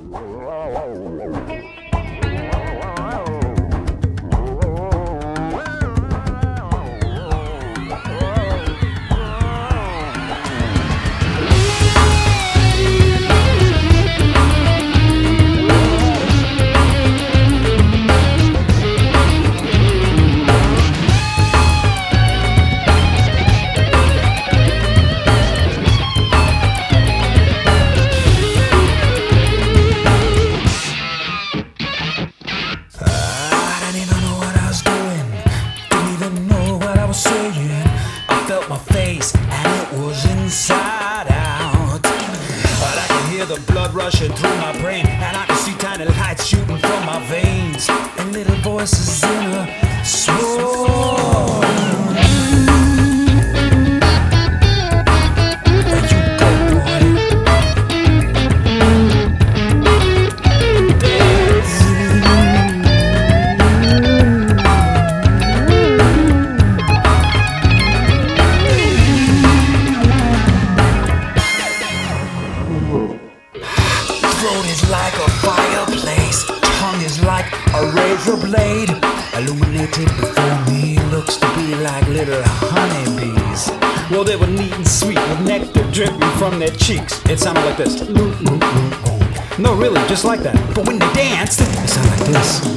Rushing through my brain, and I can see tiny lights shooting from my veins, and little voices in a swarm. Blade illuminated before me looks to be like little honeybees. Well, they were neat and sweet with nectar dripping from their cheeks. It sounded like this. No, really, just like that. But when they danced, it sounded like this.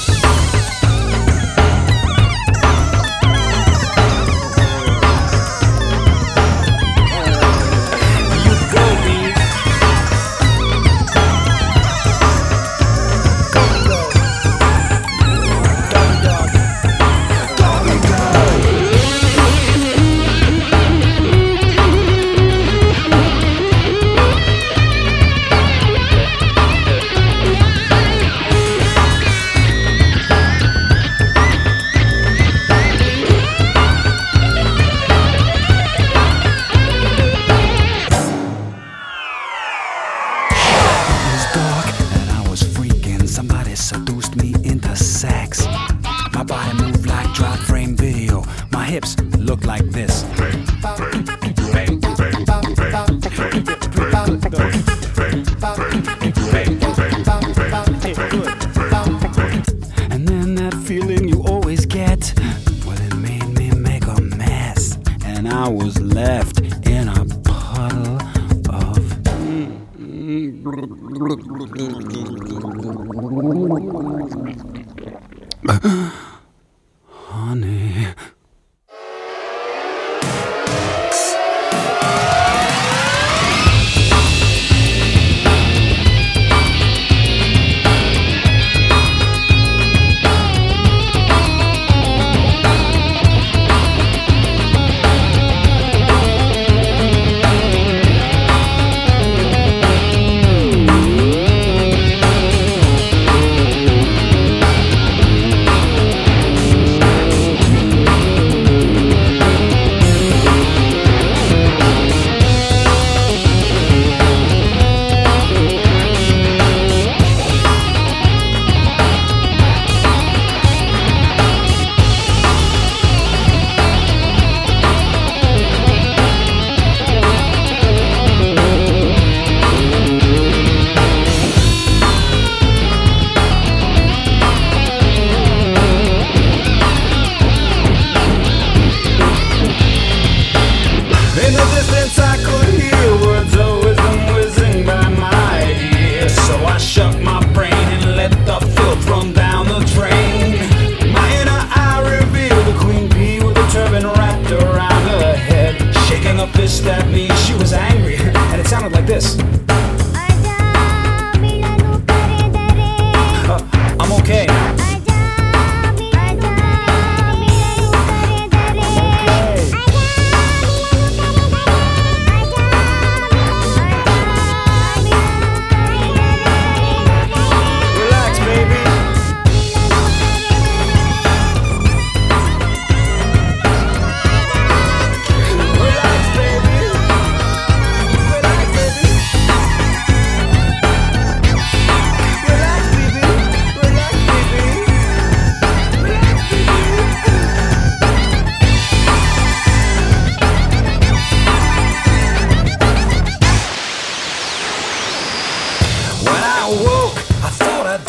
Seduced me into sex. My body moved like drop frame video. My hips looked like this. And then that feeling you always get, well, it made me make a mess, and I was left in a puddle of honey. Fist at me, she was angry, and it sounded like this. I'm okay now.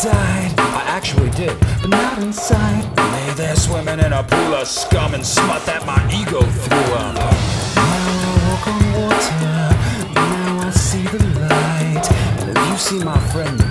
died. I actually did, but not inside. Lay there swimming in a pool of scum and smut that my ego threw up. Now I walk on water, now I see the light. And if you see my friend